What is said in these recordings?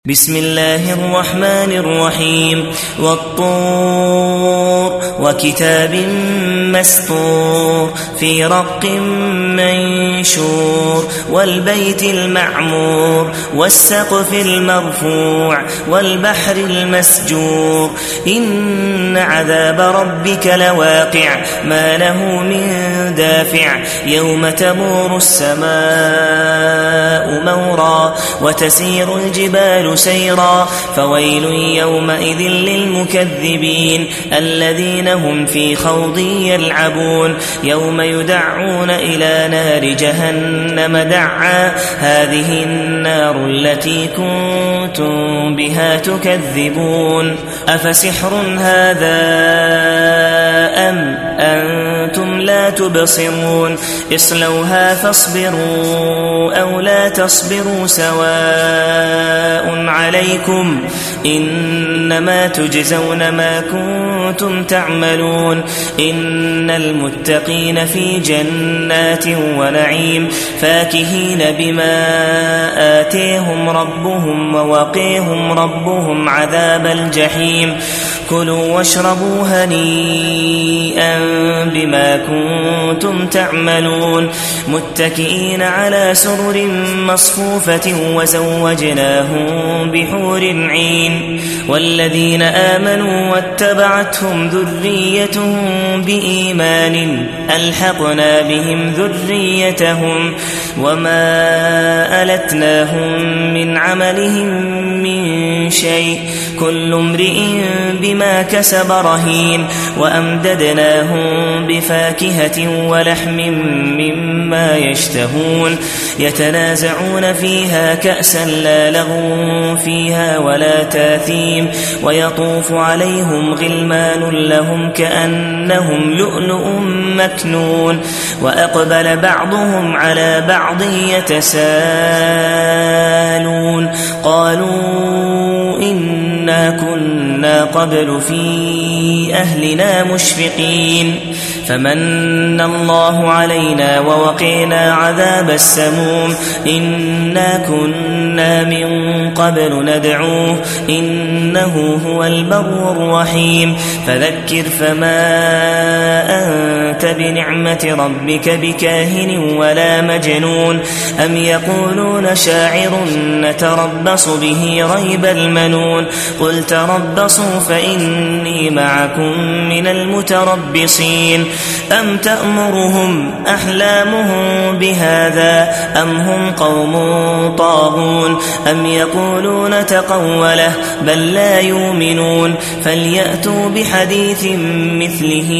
بسم الله الرحمن الرحيم والطور وكتاب مسطور في رق منشور والبيت المعمور والسقف المرفوع والبحر المسجور إن عذاب ربك لواقع ما له من دافع يوم تمور السماء مورا وتسير الجبال سيرا فويل يومئذ للمكذبين الذين هم في خوض يلعبون يوم يدعون إلى نار جهنم دعا هذه النار التي كنتم بها تكذبون أفسحر هذا أم أنتم لا تبصرون اصلوها فاصبروا أو لا تصبروا سواء عليكم إنما تجزون ما كنتم تعملون إن المتقين في جنات ونعيم فاكهين بما آتيهم ربهم ووقيهم ربهم عذاب الجحيم كلوا واشربوا هنيئا بما كنتم تعملون متكئين على سرر مصفوفة وزوجناهم بحور عين والذين آمنوا واتبعتهم ذريتهم بإيمان ألحقنا بهم ذريتهم وما ألتناهم من عملهم من شيء كل امرئ بما كسب رهين وأمددناهم بفاكهة ولحم مما يشتهون يتنازعون فيها كأسا لا لغو فيها ولا تاثيم ويطوف عليهم غلمان لهم كأنهم لؤلؤ مكنون وأقبل بعضهم على بعض يتساءلون قالوا إنا كنا قبل في أهلنا مشفقين فمن الله علينا ووقينا عذاب السموم إنا كنا من قبل ندعوه إنه هو البر الرحيم فذكر فما أنت بنعمة ربك بكاهن ولا مجنون أم يقولون شاعر نتربص به ريب المنون قل تربصوا فإني معكم من المتربصين أم تأمرهم أحلامهم بهذا أم هم قوم طاغون أم يقولون تقوله بل لا يؤمنون فليأتوا بحديث مثله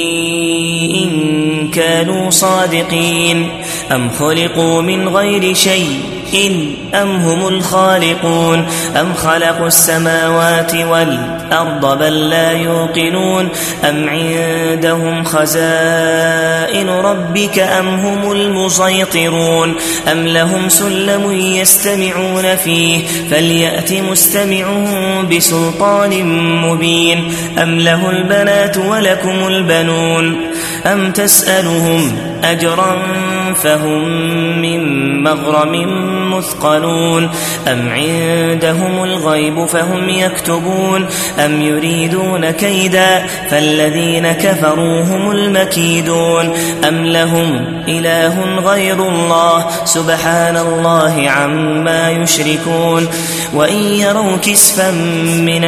إن كانوا صادقين أم خلقوا من غير شيء أم هم الخالقون أم خلقوا السماوات والأرض بل لا يوقنون أم عندهم خزائن ربك أم هم المسيطرون أم لهم سلم يستمعون فيه فليأت مستمعهم بسلطان مبين أم له البنات ولكم البنون أم تسألهم أجرا فهم من مغرم مثقلون أم عندهم الغيب فهم يكتبون أم يريدون كيدا فالذين كفروا هم المكيدون أم لهم إله غير الله سبحان الله عما يشركون وإن يروا كسفا من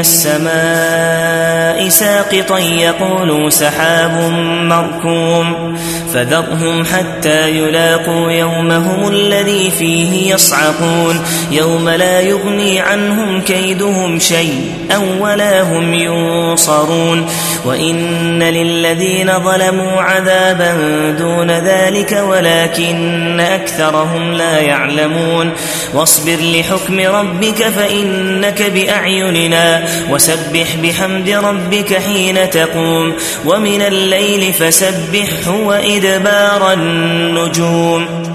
السماء ساقطا يقولوا سحاب مركوم فذرهم حتى يلاقوا يومهم الذي فيه يصعقون يوم لا يغني عنهم كيدهم شيئا ولا هم ينصرون وإن للذين ظلموا عذابا دون ذلك ولكن أكثرهم لا يعلمون واصبر لحكم ربك فإنك بأعيننا وسبح بحمد ربك حين تقوم ومن الليل فسبحه وإدبار النجوم